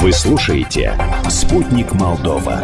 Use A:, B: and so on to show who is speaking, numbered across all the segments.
A: Вы слушаете «Спутник Молдова».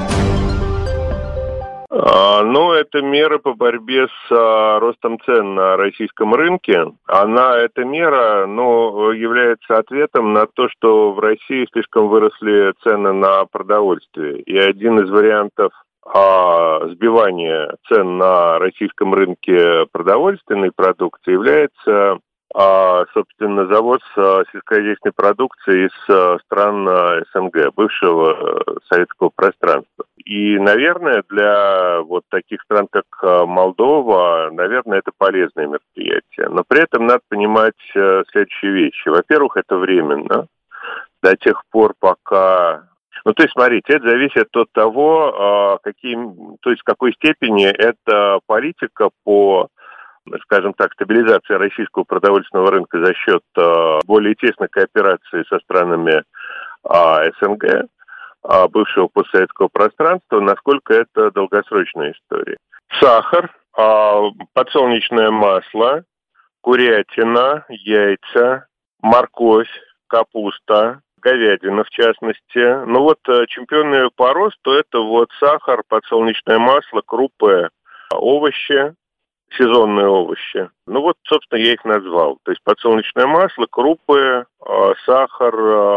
B: Это меры по борьбе с ростом цен на российском рынке. Эта мера, является ответом на то, что в России слишком выросли цены на продовольствие. И один из вариантов сбивания цен на российском рынке продовольственной продукции является, собственно, завоз сельскохозяйственной продукции из стран СНГ, бывшего советского пространства. И, наверное, для таких стран, как Молдова, это полезное мероприятие. Но при этом надо понимать следующие вещи. Во-первых, это временно, до тех пор, пока... смотрите, это зависит от того, в какой степени эта политика по, скажем так, стабилизации российского продовольственного рынка за счет более тесной кооперации со странами СНГ, бывшего постсоветского пространства, насколько это долгосрочная история. Сахар, подсолнечное масло, курятина, яйца, морковь, капуста, говядина в частности. Чемпионы по росту это сахар, подсолнечное масло, крупы, овощи, сезонные овощи. Собственно, я их назвал. То есть подсолнечное масло, крупы, сахар,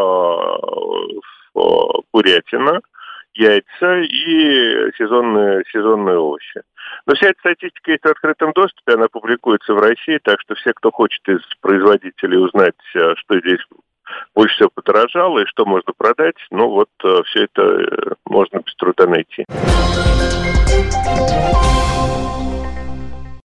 B: курятина, яйца и сезонные овощи. Но вся эта статистика есть в открытом доступе, она публикуется в России, так что все, кто хочет из производителей узнать, что здесь больше всего подорожало и что можно продать, все это можно без труда найти.